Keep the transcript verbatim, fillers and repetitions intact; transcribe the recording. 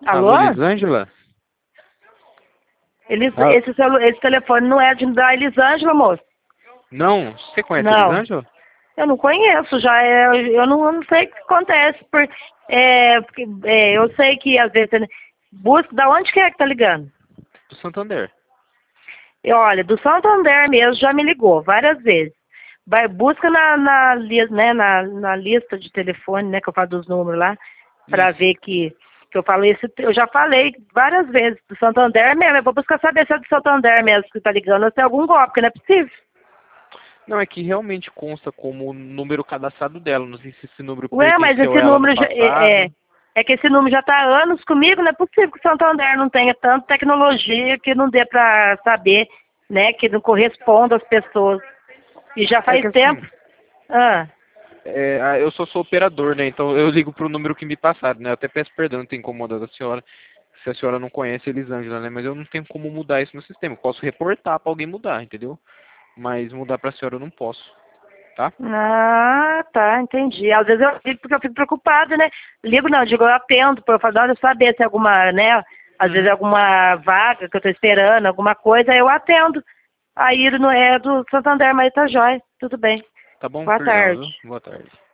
Alô? Alô, Elisângela? Elis, Ah, esse, celu, esse telefone não é de, da Elisângela, moço. não, você conhece a Não, Elisângela? eu não conheço, já é, eu não, eu não sei o que acontece. Por, é, porque, é, eu sei que às vezes você busca, da onde que é que tá ligando? Do Santander. E olha, do Santander mesmo já me ligou várias vezes. Vai, busca na, na, li- né, na, na lista de telefone, né, que eu falo dos números lá, para Isso. ver que, que eu falei esse, eu já falei várias vezes do Santander mesmo. Eu vou buscar saber se é do Santander mesmo que tá ligando ou se é algum golpe, porque não é possível. Não, é que realmente consta como número cadastrado dela. Não sei se esse número Ué, mas pertenceu a esse ela no número já, é, é, passado. é que esse número já está há anos comigo, não é possível que o Santander não tenha tanta tecnologia que não dê para saber, né, que não corresponda às pessoas. E já É faz que tempo. assim, Ah, é, ah, eu só sou operador, né? Então eu ligo pro número que me passaram, né? Eu até peço perdão de ter incomodado a senhora, se a senhora não conhece a Elisângela, né? Mas eu não tenho como mudar isso no sistema. Eu posso reportar para alguém mudar, entendeu? Mas mudar pra senhora eu não posso, tá? ah, tá, entendi. Às vezes eu ligo porque eu fico preocupada, né? Ligo não, digo, eu atendo, para eu falar, saber se é alguma, né? Às vezes é Uhum. alguma vaga que eu estou esperando, alguma coisa, aí eu atendo. Aí não é do Santander, mas tá jóia. Tudo bem. Tá bom? Boa Perdão, tarde. viu? Boa tarde.